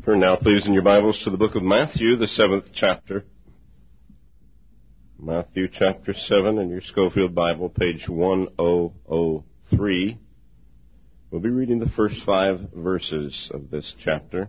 Turn now, please, in your Bibles to the book of Matthew, the 7th chapter. Matthew chapter 7 in your Schofield Bible, page 1003. We'll be reading the first 5 verses of this chapter.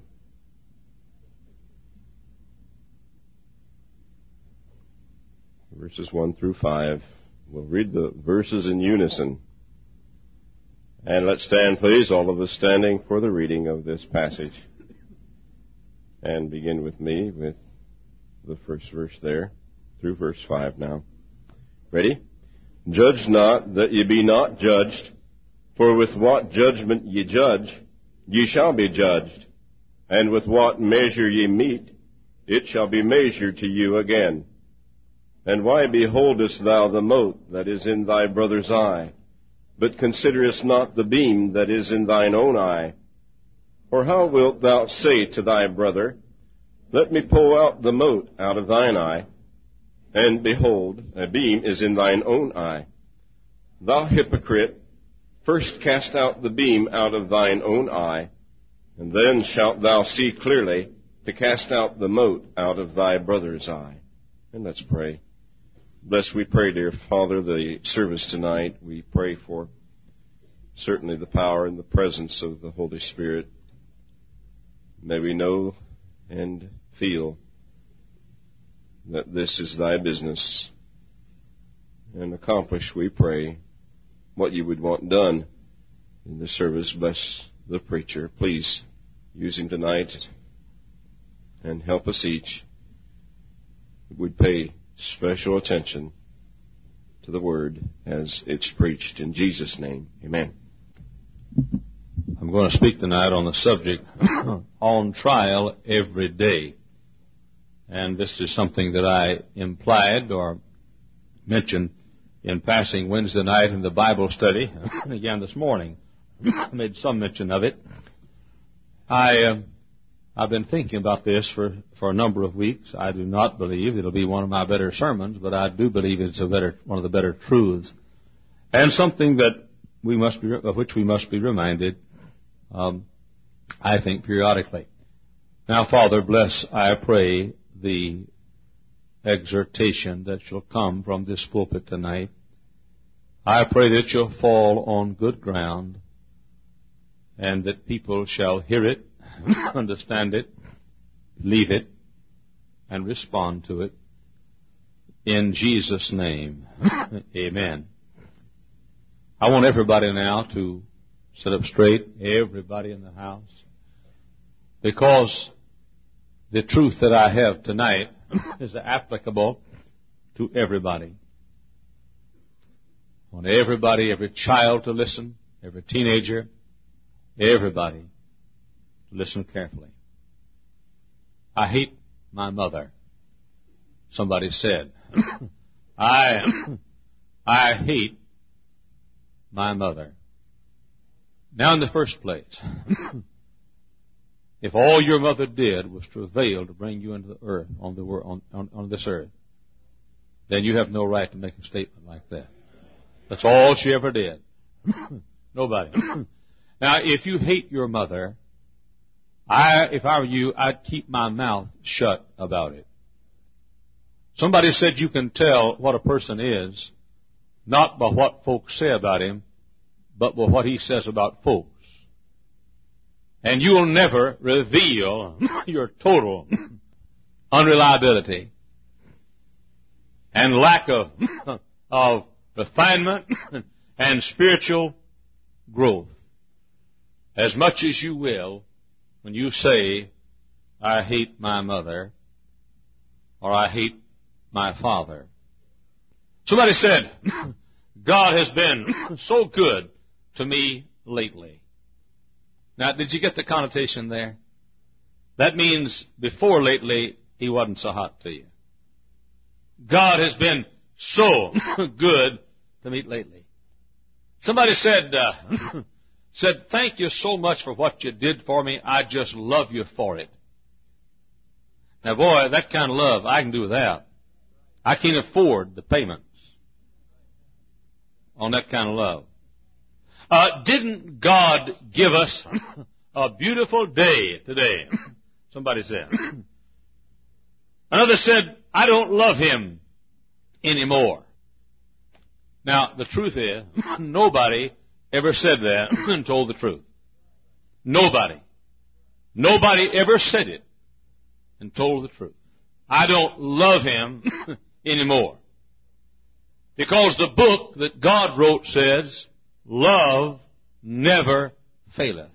Verses 1 through 5. We'll read the verses in unison. And let's stand, please, all of us standing for the reading of this passage. And begin with me with the first verse there, through verse 5 now. Ready? Judge not, that ye be not judged, for with what judgment ye judge, ye shall be judged. And with what measure ye mete, it shall be measured to you again. And why beholdest thou the mote that is in thy brother's eye, but considerest not the beam that is in thine own eye? Or how wilt thou say to thy brother, Let me pull out the mote out of thine eye, and behold, a beam is in thine own eye? Thou hypocrite, first cast out the beam out of thine own eye, and then shalt thou see clearly to cast out the mote out of thy brother's eye. And let's pray. Bless, we pray, dear Father, the service tonight. We pray for certainly the power and the presence of the Holy Spirit. May we know and feel that this is thy business, and accomplish, we pray, what you would want done in the service. Bless the preacher. Please use him tonight and help us each. We'd pay special attention to the Word as it's preached. In Jesus' name, amen. I'm going to speak tonight on the subject, on trial every day. And this is something that I implied or mentioned in passing Wednesday night in the Bible study, and again this morning. I made some mention of it. I've been thinking about this for a number of weeks. I do not believe it'll be one of my better sermons, but I do believe it's one of the better truths, and something that of which we must be reminded, I think, periodically. Now, Father, bless, I pray, the exhortation that shall come from this pulpit tonight. I pray that you'll fall on good ground, and that people shall hear it, understand it, believe it, and respond to it. In Jesus' name, amen. I want everybody now to sit up straight, everybody in the house, because the truth that I have tonight is applicable to everybody. I want everybody, every child to listen, every teenager, everybody to listen carefully. I hate my mother. Somebody said, I hate my mother. Now, in the first place, if all your mother did was travail to bring you into the earth, on this earth, then you have no right to make a statement like that. That's all she ever did. Nobody. Now, if you hate your mother, if I were you, I'd keep my mouth shut about it. Somebody said you can tell what a person is not by what folks say about him, but by what he says about folks. And you'll never reveal your total unreliability and lack of refinement and spiritual growth as much as you will when you say, I hate my mother, or I hate my father. Somebody said, God has been so good to me lately. Now, did you get the connotation there? That means before lately, he wasn't so hot to you. God has been so good to me lately. Somebody said, thank you so much for what you did for me. I just love you for it. Now, boy, that kind of love, I can do without. I can't afford the payments on that kind of love. Didn't God give us a beautiful day today? somebody said. Another said, I don't love him anymore. Now, the truth is, nobody ever said that and told the truth. Nobody. Nobody ever said it and told the truth. I don't love him anymore. Because the book that God wrote says, love never faileth.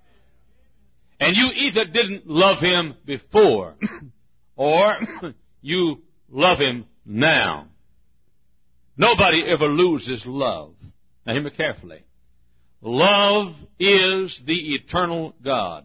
And you either didn't love him before, or you love him now. Nobody ever loses love. Now hear me carefully. Love is the eternal God.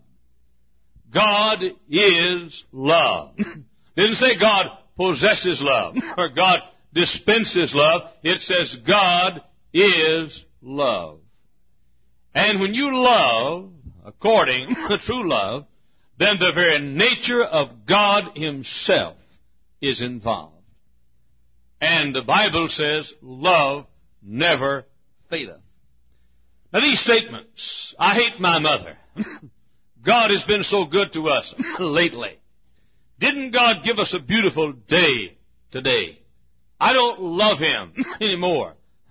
God is love. Didn't say God possesses love or God dispenses love. It says God is love. And when you love according to true love, then the very nature of God himself is involved. And the Bible says love never faileth. Now these statements, I hate my mother. God has been so good to us lately. Didn't God give us a beautiful day today? I don't love him anymore.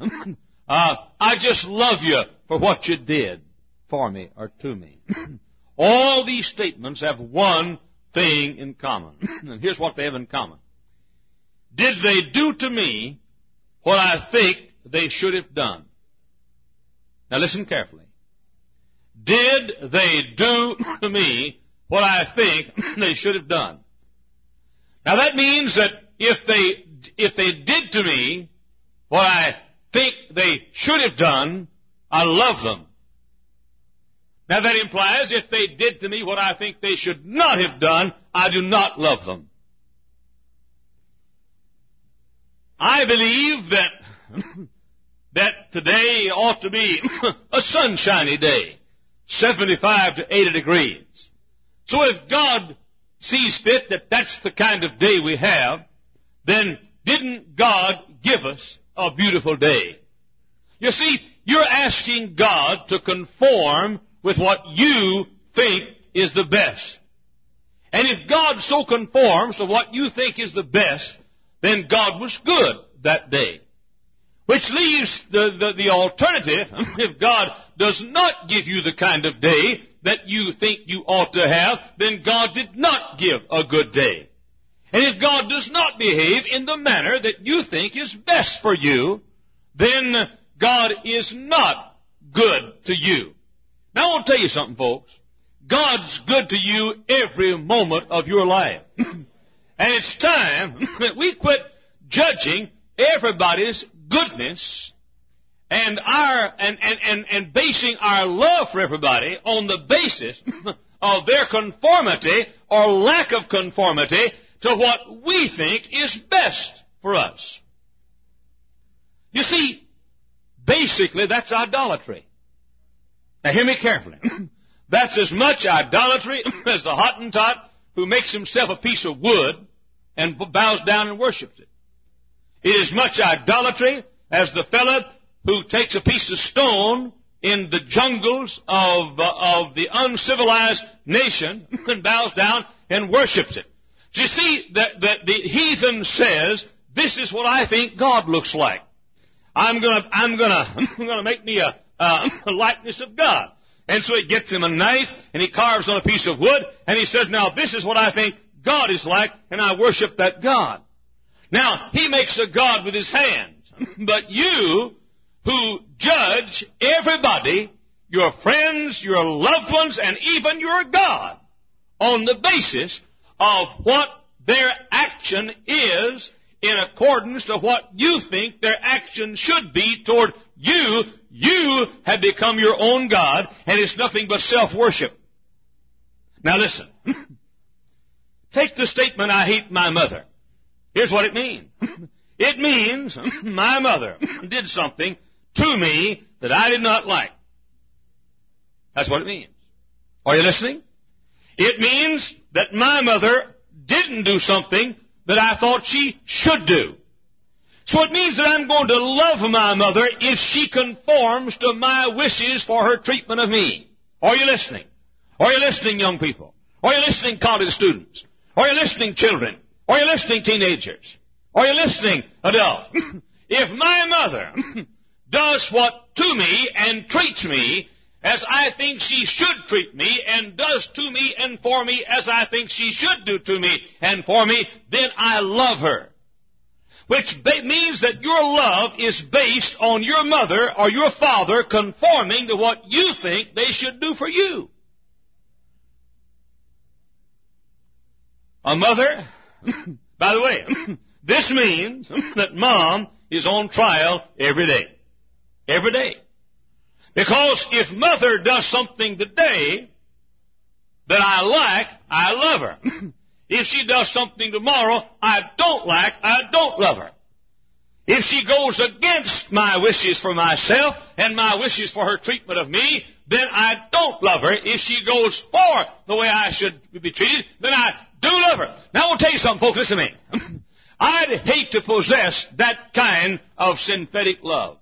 I just love you for what you did for me or to me. All these statements have one thing in common. And here's what they have in common. Did they do to me what I think they should have done? Now listen carefully. Did they do to me what I think they should have done? Now that means that if they did to me what I think they should have done, I love them. Now that implies if they did to me what I think they should not have done, I do not love them. I believe that today ought to be a sunshiny day, 75 to 80 degrees. So if God sees fit that that's the kind of day we have, then didn't God give us a beautiful day? You see, you're asking God to conform with what you think is the best. And if God so conforms to what you think is the best, then God was good that day. Which leaves the alternative, if God does not give you the kind of day that you think you ought to have, then God did not give a good day. And if God does not behave in the manner that you think is best for you, then God is not good to you. Now I want to tell you something, folks. God's good to you every moment of your life. And it's time that we quit judging everybody's goodness and basing our love for everybody on the basis of their conformity or lack of conformity to what we think is best for us. You see, basically that's idolatry. Now hear me carefully. That's as much idolatry as the Hottentot who makes himself a piece of wood and bows down and worships it. It is much idolatry as the fellow who takes a piece of stone in the jungles of the uncivilized nation and bows down and worships it. So you see, that the heathen says, this is what I think God looks like. I'm gonna make me a likeness of God. And so he gets him a knife and he carves on a piece of wood and he says, now this is what I think God is like, and I worship that God. Now, he makes a God with his hands. But you who judge everybody, your friends, your loved ones, and even your God, on the basis of what their action is in accordance to what you think their action should be toward you, you have become your own God, and it's nothing but self-worship. Now listen. Take the statement, I hate my mother. Here's what it means. It means my mother did something to me that I did not like. That's what it means. Are you listening? It means that my mother didn't do something that I thought she should do. So it means that I'm going to love my mother if she conforms to my wishes for her treatment of me. Are you listening? Are you listening, young people? Are you listening, college students? Are you listening, children? Are you listening, teenagers? Are you listening, adults? If my mother does what to me and treats me as I think she should treat me, and does to me and for me as I think she should do to me and for me, then I love her. Which means that your love is based on your mother or your father conforming to what you think they should do for you. A mother, by the way, this means that mom is on trial every day. Every day. Because if mother does something today that I like, I love her. If she does something tomorrow I don't like, I don't love her. If she goes against my wishes for myself and my wishes for her treatment of me, then I don't love her. If she goes for the way I should be treated, then I do love her. Now I want to tell you something, folks. Listen to me. I'd hate to possess that kind of synthetic love.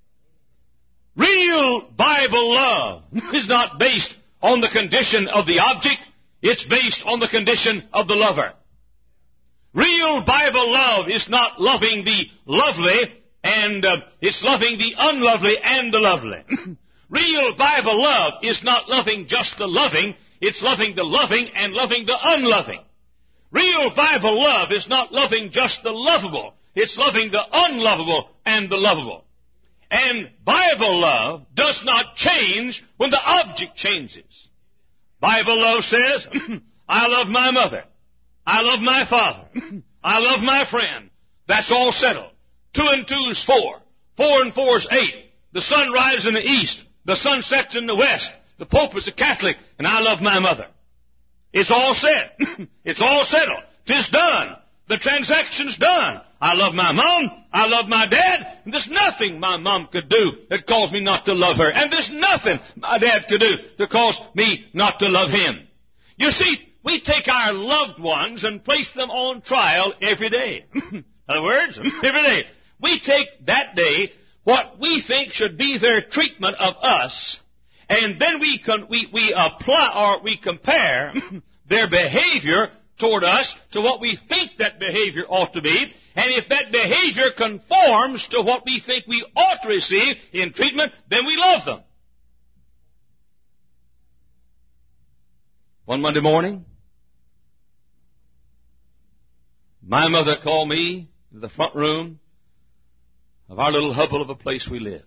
Real Bible love is not based on the condition of the object. It's based on the condition of the lover. Real Bible love is not loving the lovely, and it's loving the unlovely and the lovely. Real Bible love is not loving just the loving. It's loving the loving and loving the unloving. Real Bible love is not loving just the lovable. It's loving the unlovable and the lovable. And Bible love does not change when the object changes. Bible love says, I love my mother. I love my father. I love my friend. That's all settled. 2 and 2 is 4. 4 and 4 is 8. The sun rises in the east. The sun sets in the west. The Pope is a Catholic, and I love my mother. It's all set. It's all settled. 'Tis done. The transaction's done. I love my mom. I love my dad. And there's nothing my mom could do that caused me not to love her. And there's nothing my dad could do to cause me not to love him. You see, we take our loved ones and place them on trial every day. In other words, every day. We take that day what we think should be their treatment of us, and then we apply or we compare their behavior toward us to what we think that behavior ought to be. And if that behavior conforms to what we think we ought to receive in treatment, then we love them. One Monday morning, my mother called me to the front room of our little hovel of a place we lived.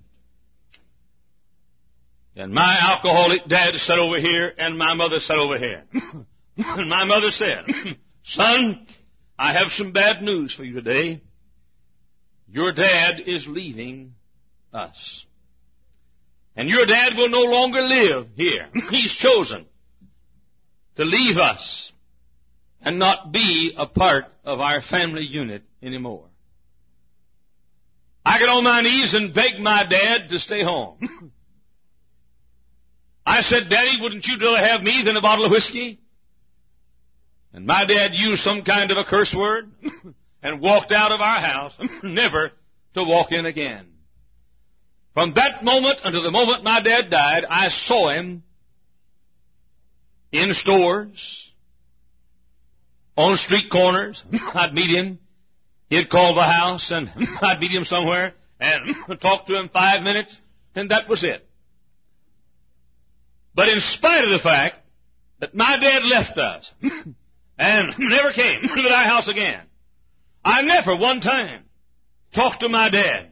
And my alcoholic dad sat over here, and my mother sat over here. And my mother said, son, I have some bad news for you today. Your dad is leaving us. And your dad will no longer live here. He's chosen to leave us and not be a part of our family unit anymore. I got on my knees and begged my dad to stay home. I said, Daddy, wouldn't you rather have me than a bottle of whiskey? And my dad used some kind of a curse word and walked out of our house, never to walk in again. From that moment until the moment my dad died, I saw him in stores, on street corners. I'd meet him. He'd call the house, and I'd meet him somewhere and talk to him 5 minutes, and that was it. But in spite of the fact that my dad left us and never came to our house again, I never one time talked to my dad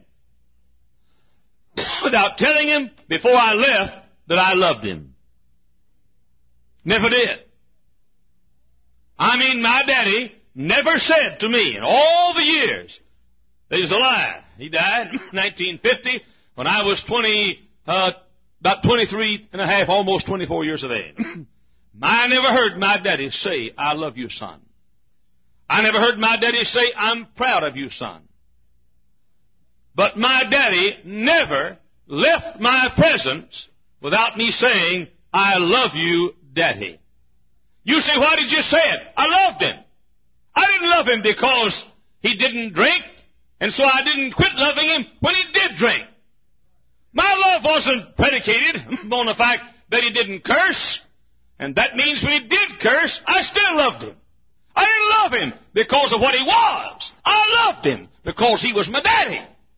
without telling him before I left that I loved him. Never did. I mean, my daddy never said to me in all the years that he was alive. He died in 1950 when I was about 23 and a half, almost 24 years of age. I never heard my daddy say, I love you, son. I never heard my daddy say, I'm proud of you, son. But my daddy never left my presence without me saying, I love you, Daddy. You say, why did you say it? I loved him. I didn't love him because he didn't drink, and so I didn't quit loving him when he did drink. My love wasn't predicated on the fact that he didn't curse. And that means when he did curse, I still loved him. I didn't love him because of what he was. I loved him because he was my daddy.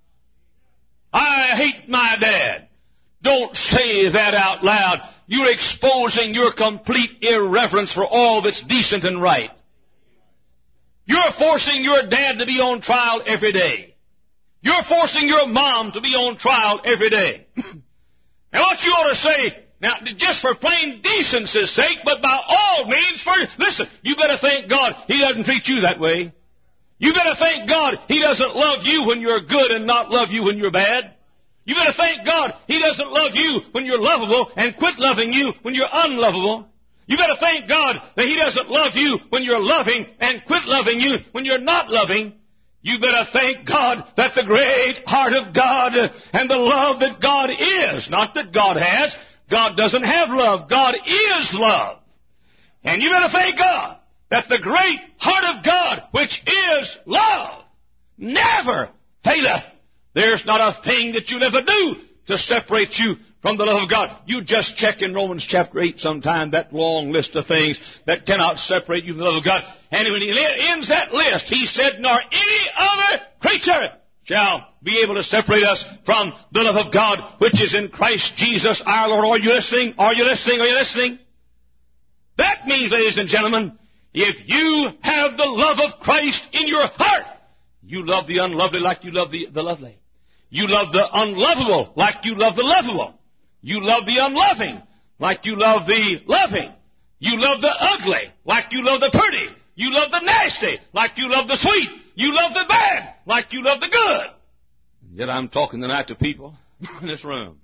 I hate my dad. Don't say that out loud. You're exposing your complete irreverence for all that's decent and right. You're forcing your dad to be on trial every day. You're forcing your mom to be on trial every day. And what you ought to say, now, just for plain decency's sake, but by all means, listen, you better thank God He doesn't treat you that way. You better thank God He doesn't love you when you're good and not love you when you're bad. You better thank God He doesn't love you when you're lovable and quit loving you when you're unlovable. You better thank God that He doesn't love you when you're loving and quit loving you when you're not loving. You better thank God that the great heart of God and the love that God is, not that God has. God doesn't have love. God is love. And you better thank God that the great heart of God, which is love, never faileth. There's not a thing that you'll ever do to separate you from the love of God. You just check in Romans chapter 8 sometime, that long list of things that cannot separate you from the love of God. And when he ends that list, he said, nor any other creature shall be able to separate us from the love of God, which is in Christ Jesus our Lord. Are you listening? Are you listening? Are you listening? That means, ladies and gentlemen, if you have the love of Christ in your heart, you love the unlovely like you love the lovely. You love the unlovable like you love the lovable. You love the unloving like you love the loving. You love the ugly like you love the pretty. You love the nasty like you love the sweet. You love the bad like you love the good. And yet I'm talking tonight to people in this room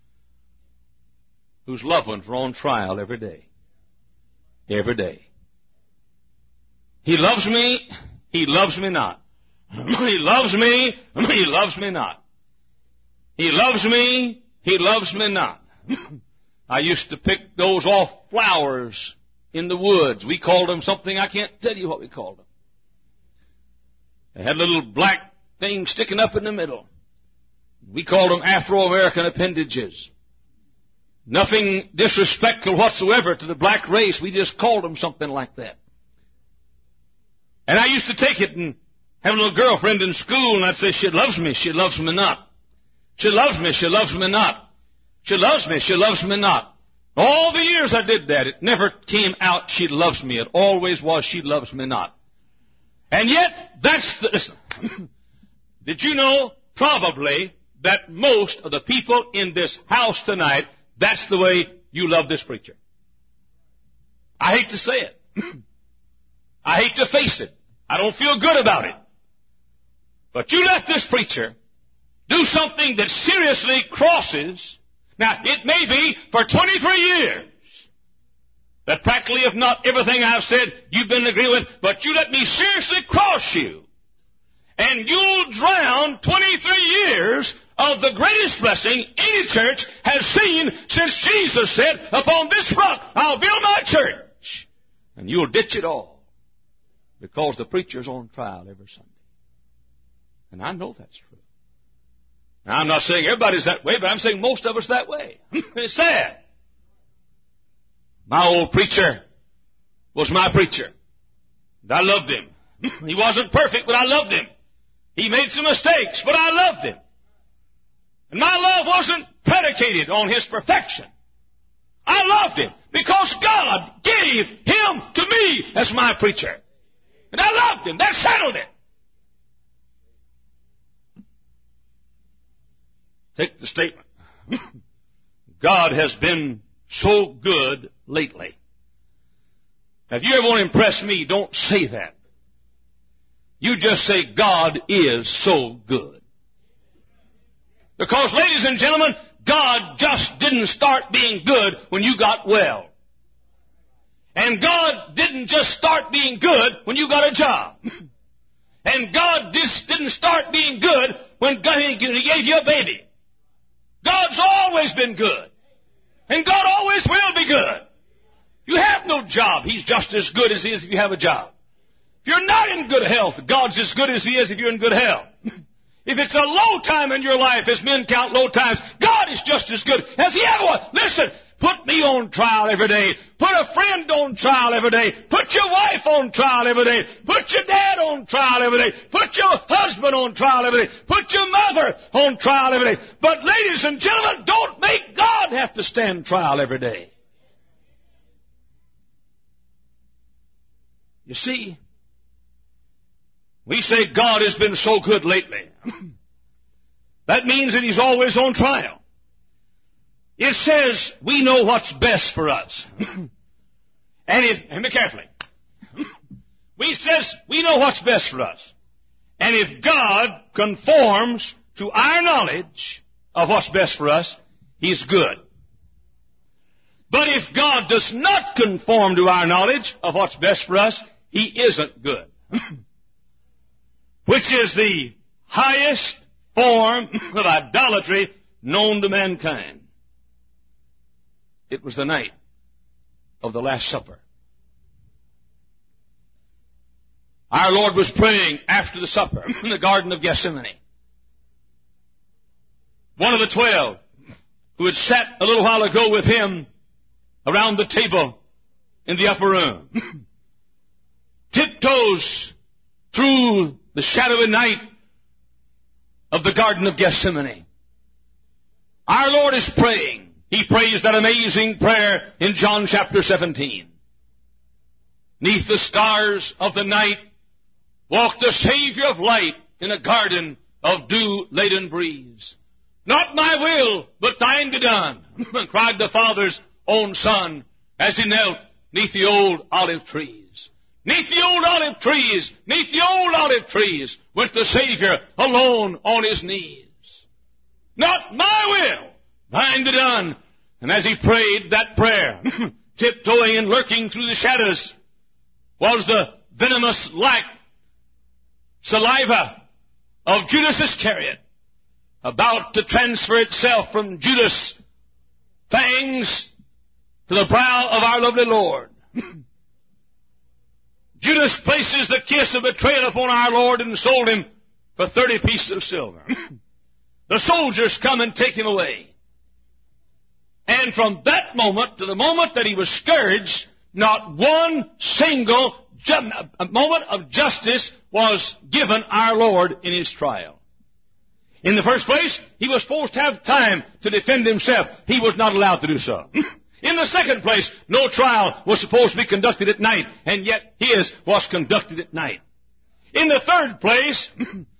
whose loved ones are on trial every day. Every day. He loves me. He loves me not. He loves me. He loves me not. He loves me. He loves me not. I used to pick those off flowers in the woods. We called them something, I can't tell you what we called them. They had a little black thing sticking up in the middle. We called them Afro-American appendages. Nothing disrespectful whatsoever to the black race. We just called them something like that. And I used to take it and have a little girlfriend in school, and I'd say, she loves me, she loves me not. She loves me, she loves me not. She loves me, she loves me not. All the years I did that, it never came out, she loves me. It always was, she loves me not. And yet, did you know, probably, that most of the people in this house tonight, that's the way you love this preacher. I hate to say it. I hate to face it. I don't feel good about it. But you let this preacher do something that seriously crosses. Now, it may be for 23 years that practically, if not everything I've said, you've been in agreement with, but you let me seriously cross you, and you'll drown 23 years of the greatest blessing any church has seen since Jesus said, upon this rock I'll build my church. And you'll ditch it all because the preacher's on trial every Sunday. And I know that's true. Now, I'm not saying everybody's that way, but I'm saying most of us that way. It's sad. My old preacher was my preacher. And I loved him. He wasn't perfect, but I loved him. He made some mistakes, but I loved him. And my love wasn't predicated on his perfection. I loved him because God gave him to me as my preacher. And I loved him. That settled it. Take the statement. God has been so good lately. Now, if you ever want to impress me, don't say that. You just say, God is so good. Because, ladies and gentlemen, God just didn't start being good when you got well. And God didn't just start being good when you got a job. And God just didn't start being good when He gave you a baby. God's always been good. And God always will be good. If you have no job, He's just as good as He is if you have a job. If you're not in good health, God's as good as He is if you're in good health. If it's a low time in your life, as men count low times, God is just as good as He ever was. Listen, Put me on trial every day. Put a friend on trial every day. Put your wife on trial every day. Put your dad on trial every day. Put your husband on trial every day. Put your mother on trial every day. But ladies and gentlemen, don't make God have to stand trial every day. You see, we say God has been so good lately. That means that He's always on trial. It says we know what's best for us. And hear me carefully. We says we know what's best for us. And if God conforms to our knowledge of what's best for us, He's good. But if God does not conform to our knowledge of what's best for us, He isn't good. Which is the highest form of idolatry known to mankind. It was the night of the Last Supper. Our Lord was praying after the supper in the Garden of Gethsemane. One of the 12 who had sat a little while ago with Him around the table in the upper room tiptoes through the shadowy night of the Garden of Gethsemane. Our Lord is praying. He prays that amazing prayer in John chapter 17. Neath the stars of the night walked the Savior of light in a garden of dew-laden breeze. Not my will, but thine be done, cried the Father's own Son as He knelt neath the old olive trees. Neath the old olive trees, neath the old olive trees, went the Savior alone on His knees. Not my will, thine be done. And as He prayed that prayer, tiptoeing and lurking through the shadows, was the venomous black saliva of Judas Iscariot, about to transfer itself from Judas' fangs to the brow of our lovely Lord. Judas places the kiss of betrayal upon our Lord and sold Him for 30 pieces of silver. The soldiers come and take Him away. And from that moment to the moment that He was scourged, not one single moment of justice was given our Lord in His trial. In the first place, He was supposed to have time to defend Himself. He was not allowed to do so. In the second place, no trial was supposed to be conducted at night, and yet His was conducted at night. In the third place,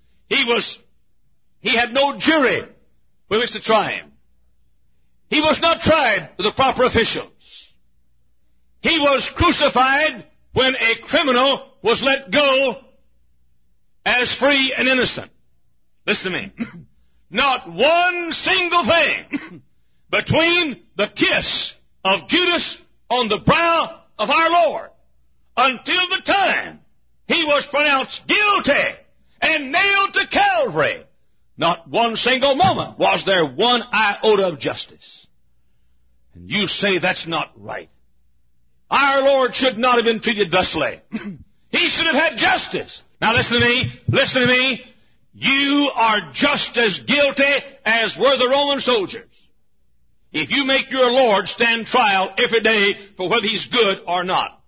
He had no jury with which to try Him. He was not tried with the proper officials. He was crucified when a criminal was let go as free and innocent. Listen to me. Not one single thing between the kiss of Judas on the brow of our Lord until the time He was pronounced guilty and nailed to Calvary. Not one single moment was there one iota of justice. And you say that's not right. Our Lord should not have been treated thusly. He should have had justice. Now listen to me. Listen to me. You are just as guilty as were the Roman soldiers if you make your Lord stand trial every day for whether He's good or not.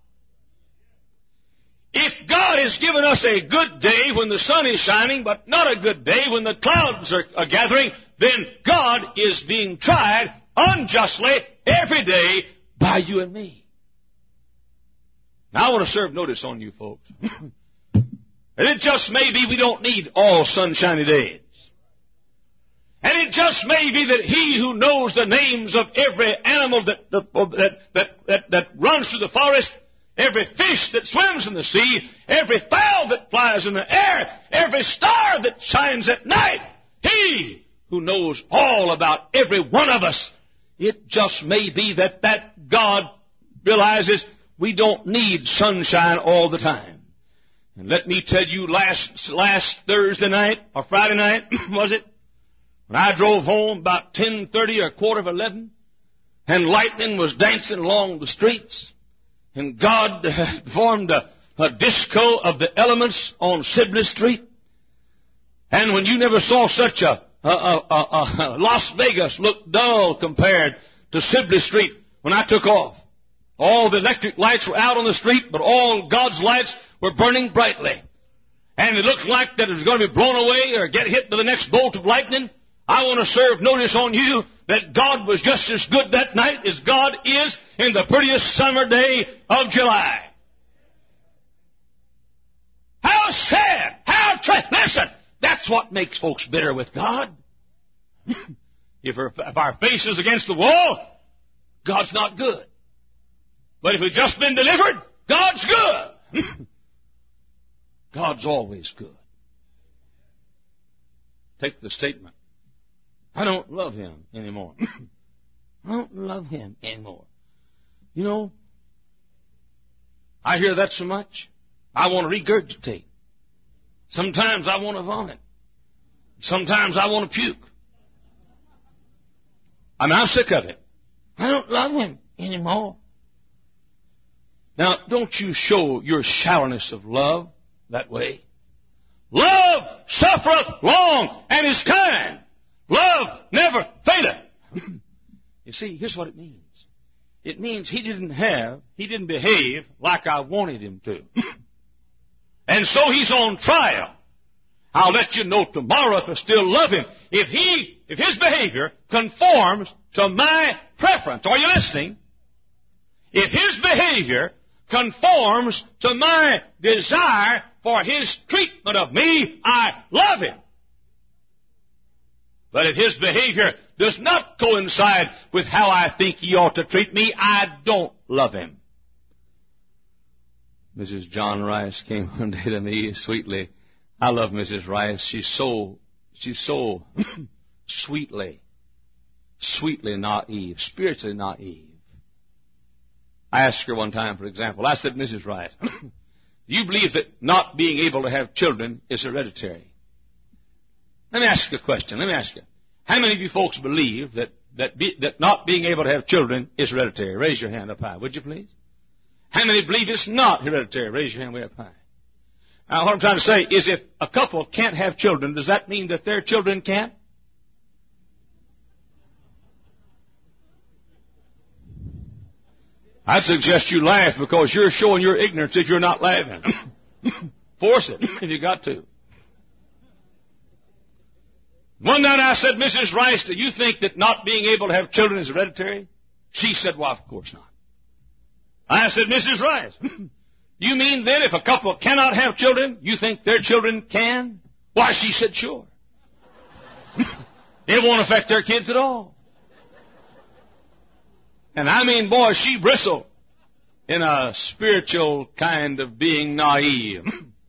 If God has given us a good day when the sun is shining, but not a good day when the clouds are gathering, then God is being tried unjustly every day by you and me. Now I want to serve notice on you folks. And it just may be we don't need all sunshiny days. And it just may be that He who knows the names of every animal that runs through the forest, every fish that swims in the sea, every fowl that flies in the air, every star that shines at night, He who knows all about every one of us, it just may be that God realizes we don't need sunshine all the time. And let me tell you, last Thursday night, or Friday night, was it? When I drove home about 10:30 or 11:15, and lightning was dancing along the streets, and God performed a disco of the elements on Sibley Street. And when you never saw such a Las Vegas look dull compared to Sibley Street, when I took off. All the electric lights were out on the street, but all God's lights were burning brightly. And it looked like that it was going to be blown away or get hit by the next bolt of lightning. I want to serve notice on you that God was just as good that night as God is in the prettiest summer day of July. How sad! How listen, that's what makes folks bitter with God. If our face is against the wall, God's not good. But if we've just been delivered, God's good. God's always good. Take the statement, I don't love him anymore. I don't love him anymore. You know, I hear that so much, I want to regurgitate. Sometimes I want to vomit. Sometimes I want to puke. I'm sick of it. I don't love him anymore. Now, don't you show your shallowness of love that way. Love suffereth long and is kind. Love never faileth. You see, here's what it means. It means he didn't behave like I wanted him to. And so he's on trial. I'll let you know tomorrow if I still love him. If his behavior conforms to my preference, are you listening? If his behavior conforms to my desire for his treatment of me, I love him. But if his behavior does not coincide with how I think he ought to treat me, I don't love him. Mrs. John Rice came one day to me sweetly. I love Mrs. Rice. She's so sweetly naive, spiritually naive. I asked her one time, for example, I said, Mrs. Rice, do you believe that not being able to have children is hereditary? Let me ask you a question. Let me ask you. How many of you folks believe that not being able to have children is hereditary? Raise your hand up high, would you please? How many believe it's not hereditary? Raise your hand way up high. Now, what I'm trying to say is if a couple can't have children, does that mean that their children can't? I'd suggest you laugh because you're showing your ignorance if you're not laughing. Force it if you got to. One night I said, Mrs. Rice, do you think that not being able to have children is hereditary? She said, well, of course not. I said, Mrs. Rice, you mean then if a couple cannot have children, you think their children can? Why, she said, sure. It won't affect their kids at all. And I mean, boy, she bristled in a spiritual kind of being naive.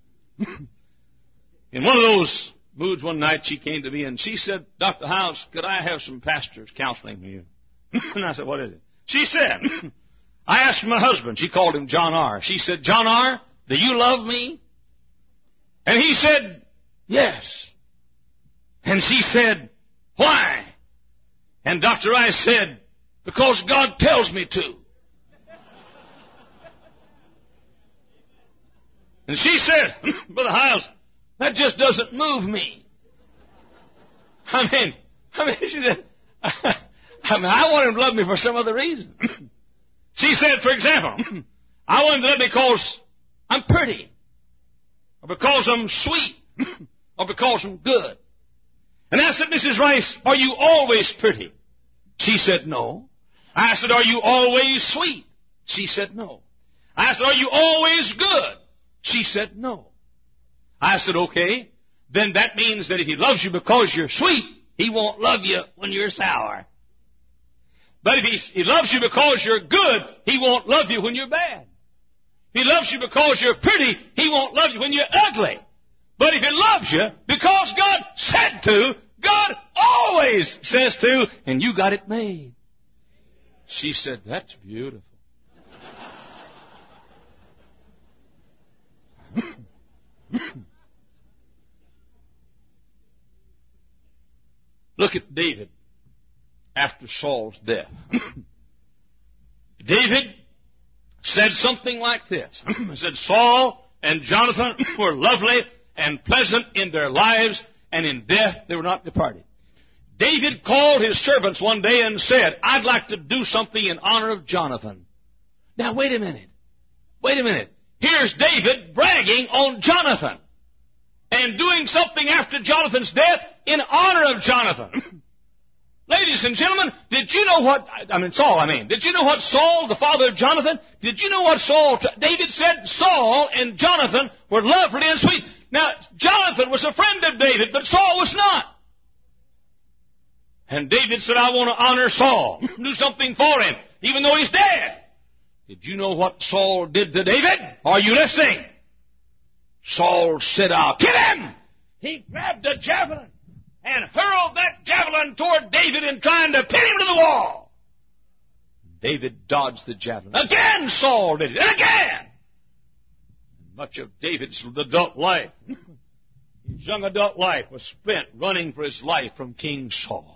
In one of those moods one night, she came to me and she said, Dr. House, could I have some pastor's counseling with you? And I said, what is it? She said, I asked my husband, she called him John R. She said, John R., do you love me? And he said, yes. And she said, why? And Dr. Rice said, because God tells me to. And she said, Brother Hiles, that just doesn't move me. I mean, she said, I want him to love me for some other reason. She said, for example, I want him to love me because I'm pretty, or because I'm sweet, or because I'm good. And I said, Mrs. Rice, are you always pretty? She said, no. I said, are you always sweet? She said, no. I said, are you always good? She said, no. I said, okay, then that means that if he loves you because you're sweet, he won't love you when you're sour. But if he loves you because you're good, he won't love you when you're bad. If he loves you because you're pretty, he won't love you when you're ugly. But if he loves you because God said to, God always says to, and you got it made. She said, that's beautiful. Look at David after Saul's death. David said something like this. He said, Saul and Jonathan were lovely and pleasant in their lives, and in death they were not departed. David called his servants one day and said, I'd like to do something in honor of Jonathan. Now, wait a minute. Wait a minute. Here's David bragging on Jonathan and doing something after Jonathan's death in honor of Jonathan. Ladies and gentlemen, did you know what, Saul, did you know what Saul, the father of Jonathan, did you know what David said Saul and Jonathan were lovely and sweet. Now, Jonathan was a friend of David, but Saul was not. And David said, I want to honor Saul, do something for him, even though he's dead. Did you know what Saul did to David? Are you listening? Saul said, I'll kill him. He grabbed a javelin and hurled that javelin toward David and trying to pin him to the wall. David dodged the javelin. Again Saul did it, and again. Much of David's adult life, his young adult life, was spent running for his life from King Saul.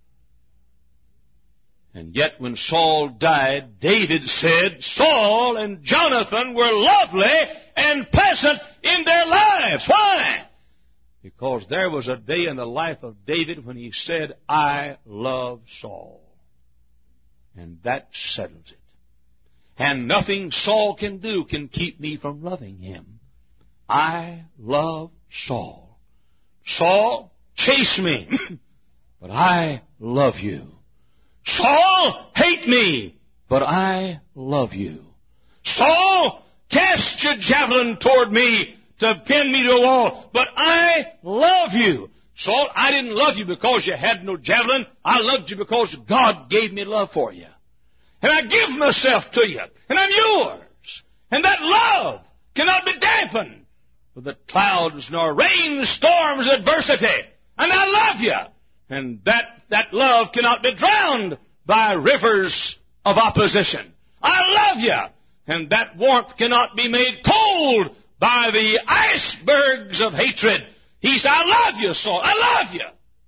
And yet when Saul died, David said Saul and Jonathan were lovely and pleasant in their lives. Why? Because there was a day in the life of David when he said, I love Saul. And that settles it. And nothing Saul can do can keep me from loving him. I love Saul. Saul, chase me, but I love you. Saul, hate me, but I love you. Saul, cast your javelin toward me to pin me to a wall, but I love you. Saul, I didn't love you because you had no javelin. I loved you because God gave me love for you. And I give myself to you, and I'm yours. And that love cannot be dampened with the clouds nor rain, storms, adversity. And I love you. And that love cannot be drowned by rivers of opposition. I love you. And that warmth cannot be made cold by the icebergs of hatred. He said, I love you, Saul. I love you.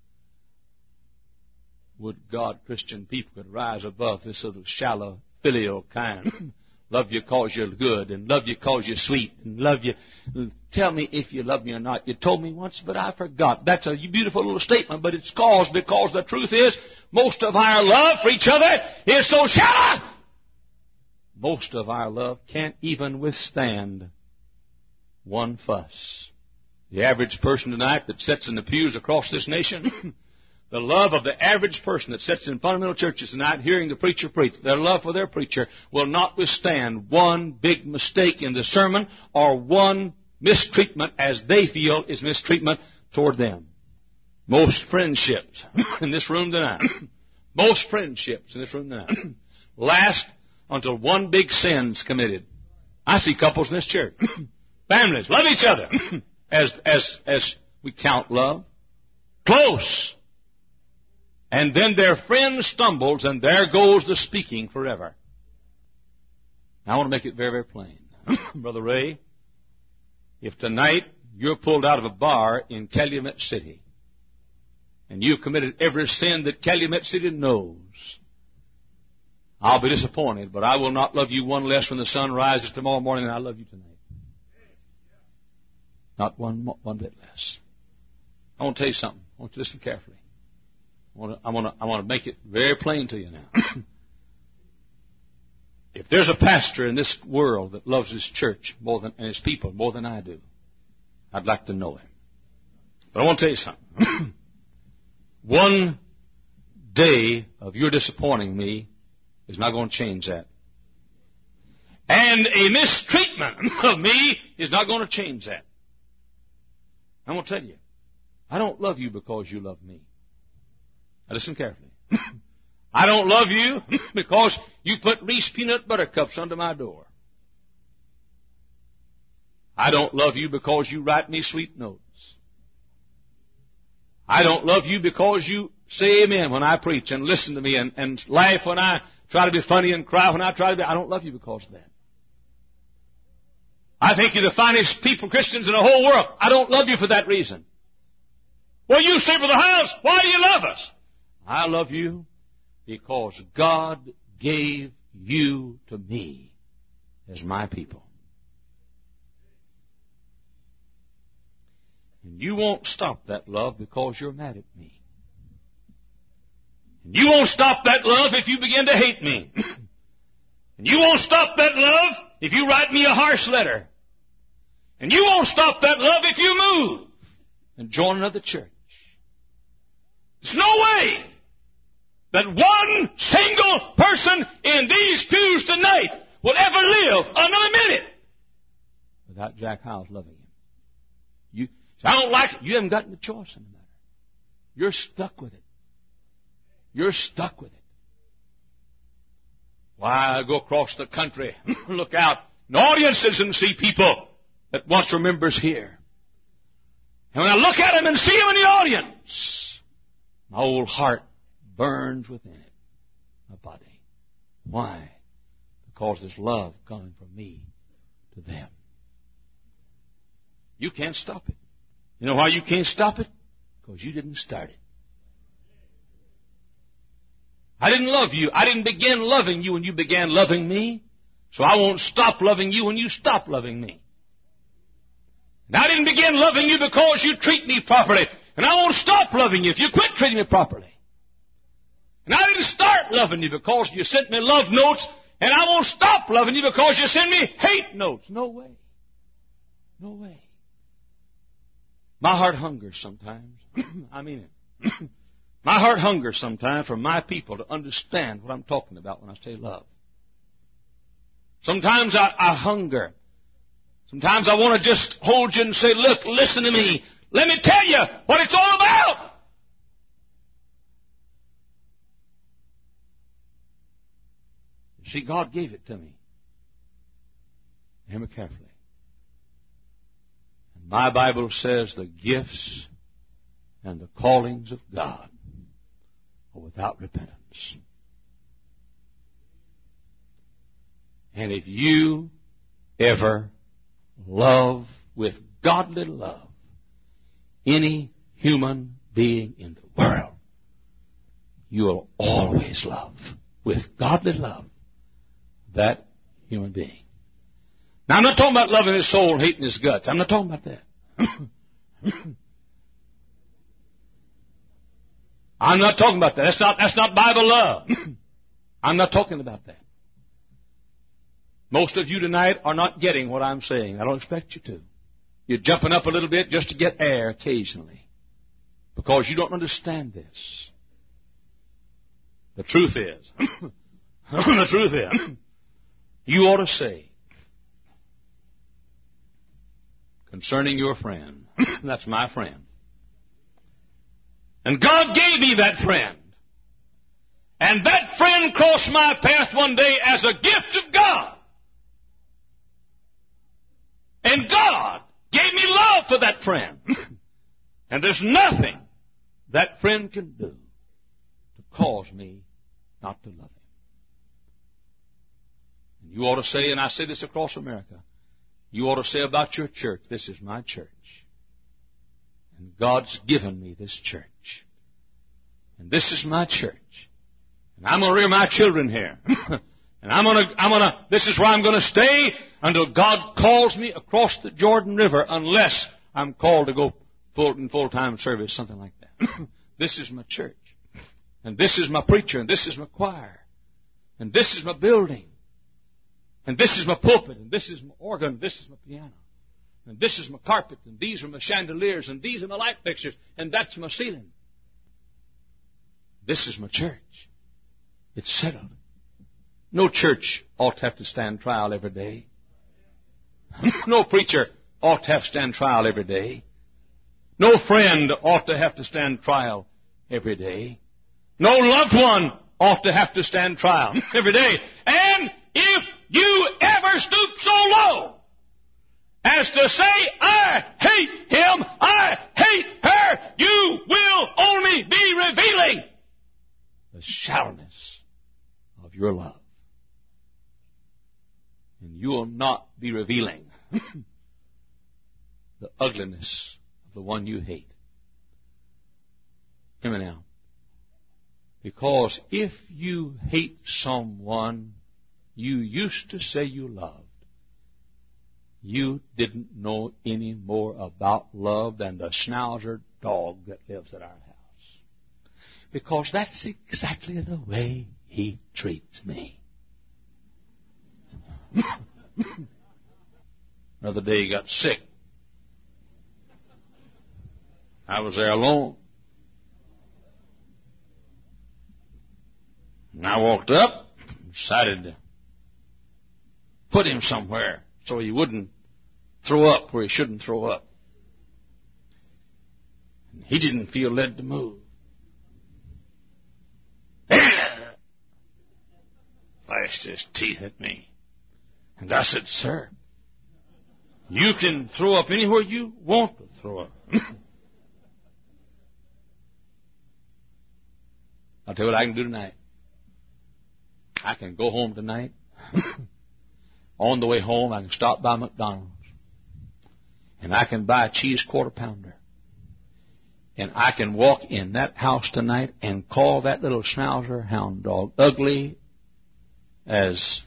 Would God Christian people could rise above this sort of shallow, filial kind. Love you because you're good, and love you because you're sweet, and love you. Tell me if you love me or not. You told me once, but I forgot. That's a beautiful little statement, but it's caused because the truth is, most of our love for each other is so shallow. Most of our love can't even withstand one fuss. The average person tonight that sits in the pews across this nation, the love of the average person that sits in fundamental churches tonight hearing the preacher preach, their love for their preacher will not withstand one big mistake in the sermon or one mistreatment as they feel is mistreatment toward them. Most friendships in this room tonight, last until one big sin's committed. I see couples in this church, families, love each other as we count love, close. And then their friend stumbles, and there goes the speaking forever. Now, I want to make it very, very plain. Brother Ray, if tonight you're pulled out of a bar in Calumet City, and you've committed every sin that Calumet City knows, I'll be disappointed, but I will not love you one less when the sun rises tomorrow morning than I love you tonight. Not one bit less. I want to tell you something. I want you to listen carefully. I want to make it very plain to you now. If there's a pastor in this world that loves his church and his people more than I do, I'd like to know him. But I want to tell you something. One day of your disappointing me is not going to change that. And a mistreatment of me is not going to change that. I'm going to tell you, I don't love you because you love me. Now listen carefully. I don't love you because you put Reese peanut butter cups under my door. I don't love you because you write me sweet notes. I don't love you because you say amen when I preach and listen to me and laugh when I try to be funny and cry when I try to be. I don't love you because of that. I think you're the finest people, Christians in the whole world. I don't love you for that reason. Well, you say, Brother Hiles, why do you love us? I love you because God gave you to me as my people. And you won't stop that love because you're mad at me. And you won't stop that love if you begin to hate me. And you won't stop that love if you write me a harsh letter. And you won't stop that love if you move and join another church. There's no way that one single person in these pews tonight will ever live another minute without Jack Hyles loving him. I don't like it. You haven't gotten a choice in the matter. You're stuck with it. You're stuck with it. Why, I go across the country, look out in audiences and see people that once were members here. And when I look at them and see them in the audience, my old heart burns within it, my body. Why? Because there's love coming from me to them. You can't stop it. You know why you can't stop it? Because you didn't start it. I didn't love you. I didn't begin loving you when you began loving me. So I won't stop loving you when you stop loving me. And I didn't begin loving you because you treat me properly. And I won't stop loving you if you quit treating me properly. And I didn't start loving you because you sent me love notes. And I won't stop loving you because you send me hate notes. No way. No way. My heart hungers sometimes. I mean it. My heart hungers sometimes for my people to understand what I'm talking about when I say love. Sometimes I hunger. Sometimes I want to just hold you and say, look, listen to me. Let me tell you what it's all about. You see, God gave it to me. Hear me carefully. And my Bible says the gifts and the callings of God are without repentance. And if you ever love with godly love any human being in the world, you will always love with godly love that human being. Now, I'm not talking about loving his soul and hating his guts. I'm not talking about that. I'm not talking about that. That's not Bible love. I'm not talking about that. Most of you tonight are not getting what I'm saying. I don't expect you to. You're jumping up a little bit just to get air occasionally because you don't understand this. The truth is, you ought to say concerning your friend, that's my friend. And God gave me that friend. And that friend crossed my path one day as a gift of God. And God gave me love for that friend. And there's nothing that friend can do to cause me not to love him. And you ought to say, and I say this across America, you ought to say about your church, this is my church. And God's given me this church. And this is my church. And I'm going to rear my children here. And this is where I'm going to stay until God calls me across the Jordan River, unless I'm called to go full-time service, something like that. This is my church. And this is my preacher. And this is my choir. And this is my building. And this is my pulpit. And this is my organ. And this is my piano. And this is my carpet, and these are my chandeliers, and these are my light fixtures, and that's my ceiling. This is my church. It's settled. No church ought to have to stand trial every day. No preacher ought to have to stand trial every day. No friend ought to have to stand trial every day. No loved one ought to have to stand trial every day. And if you ever stoop so low as to say, I hate him, I hate her, you will only be revealing the shallowness of your love. And you will not be revealing the ugliness of the one you hate. Hear me now. Because if you hate someone you used to say you loved, you didn't know any more about love than the schnauzer dog that lives at our house. because that's exactly the way he treats me. Another day he got sick. I was there alone. And I walked up, decided to put him somewhere so he wouldn't throw up where he shouldn't throw up. And he didn't feel led to move. Flashed his teeth at me. And I said, "Sir, you can throw up anywhere you want to throw up." I'll tell you what I can do tonight. I can go home tonight. On the way home, I can stop by McDonald's. And I can buy a cheese quarter-pounder. And I can walk in that house tonight and call that little schnauzer hound dog ugly as...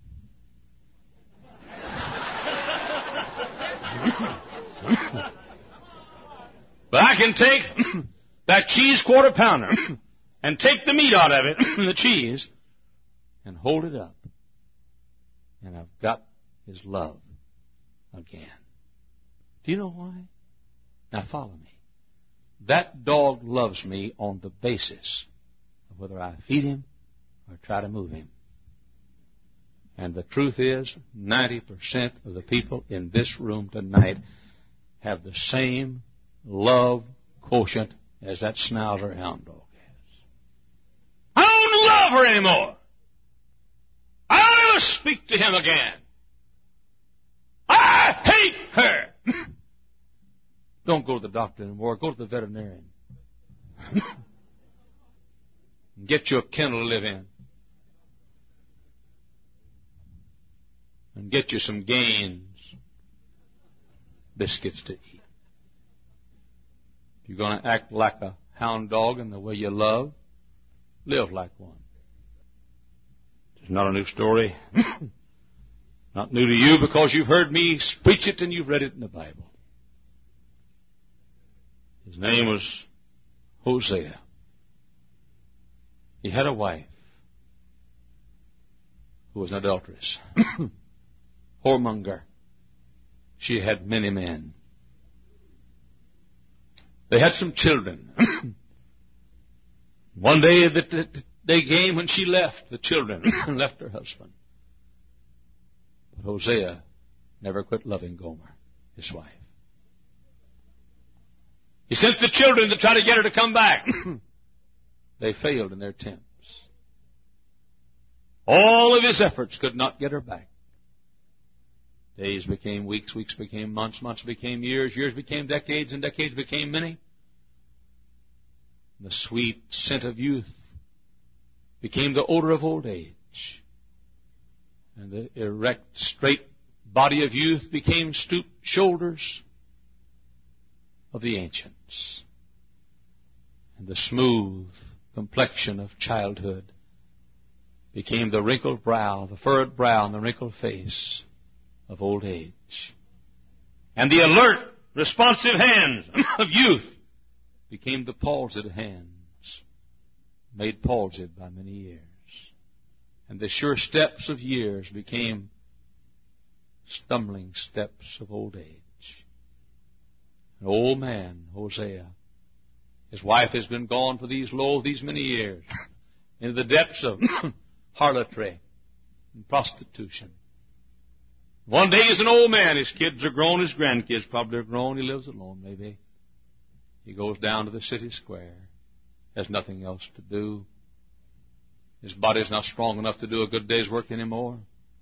But I can take that cheese quarter-pounder and take the meat out of it, the cheese, and hold it up. And I've got his love again. Do you know why? Now follow me. That dog loves me on the basis of whether I feed him or try to move him. And the truth is, 90% of the people in this room tonight have the same love quotient as that schnauzer hound dog has. I don't love her anymore. I'll never speak to him again. I hate her. Don't go to the doctor anymore. Go to the veterinarian. Get you a kennel to live in. And get you some Gaines biscuits to eat. If you're going to act like a hound dog in the way you love, live like one. It's not a new story. Not new to you because you've heard me preach it and you've read it in the Bible. His name was Hosea. He had a wife who was an adulteress. Whoremonger. She had many men. They had some children. One day the day came when she left the children and left her husband. But Hosea never quit loving Gomer, his wife. He sent the children to try to get her to come back. They failed in their attempts. All of his efforts could not get her back. Days became weeks, weeks became months, months became years, years became decades, and decades became many. The sweet scent of youth became the odor of old age. And the erect, straight body of youth became stooped shoulders of the ancients. And the smooth complexion of childhood became the wrinkled brow, the furrowed brow, and the wrinkled face of old age. And the alert, responsive hands of youth became the palsied hands, made palsied by many years. And the sure steps of years became stumbling steps of old age. An old man, Hosea, his wife has been gone for these many years, into the depths of harlotry and prostitution. One day he's an old man. His kids are grown. His grandkids probably are grown. He lives alone, maybe. He goes down to the city square. Has nothing else to do. His body's not strong enough to do a good day's work anymore.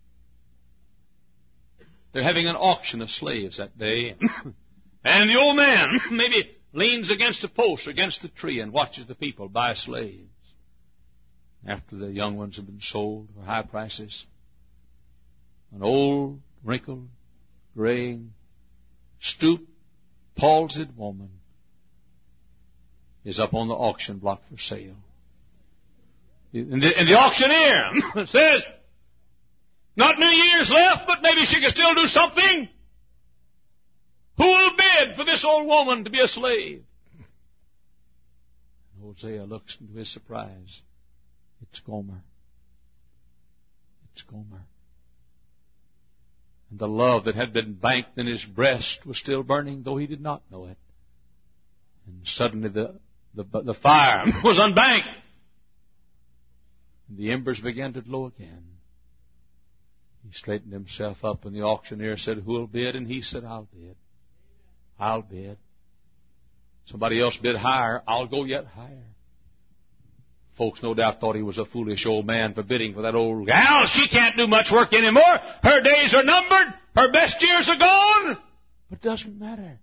They're having an auction of slaves that day. And the old man maybe leans against a post or against a tree and watches the people buy slaves. After the young ones have been sold for high prices, an old, wrinkled, graying, stooped, palsied woman is up on the auction block for sale. And the auctioneer says, not many years left, but maybe she can still do something. Who will bid for this old woman to be a slave? Hosea looks into his surprise. It's Gomer. It's Gomer. And the love that had been banked in his breast was still burning, though he did not know it. And suddenly the fire was unbanked. And the embers began to glow again. He straightened himself up, and the auctioneer said, "Who'll bid?" And he said, "I'll bid. I'll bid." Somebody else bid higher. "I'll go yet higher." Folks no doubt thought he was a foolish old man for bidding for that old gal. She can't do much work anymore. Her days are numbered. Her best years are gone. But it doesn't matter.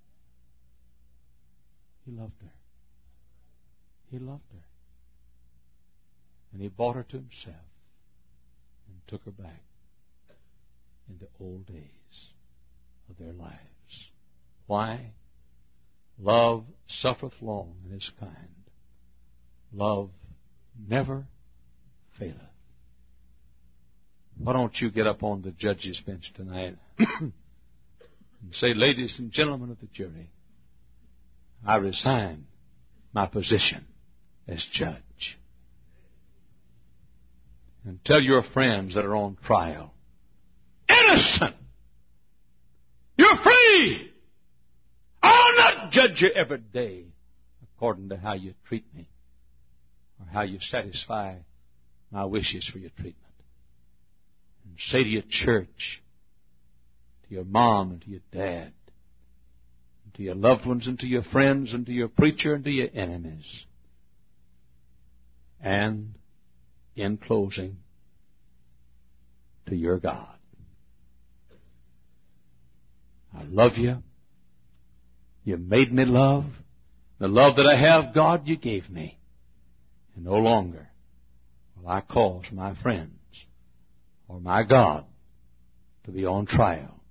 He loved her. He loved her. And he brought her to himself and took her back in the old days of their lives. Why? Love suffereth long and is kind. Love never faileth. Why don't you get up on the judge's bench tonight and say, "Ladies and gentlemen of the jury, I resign my position as judge." And tell your friends that are on trial, "Innocent! You're free! I'll not judge you every day according to how you treat me or how you satisfy my wishes for your treatment." And say to your church, to your mom and to your dad, and to your loved ones and to your friends and to your preacher and to your enemies. And in closing, to your God, I love you. You made me love. The love that I have, God, you gave me. And no longer will I cause my friends or my God to be on trial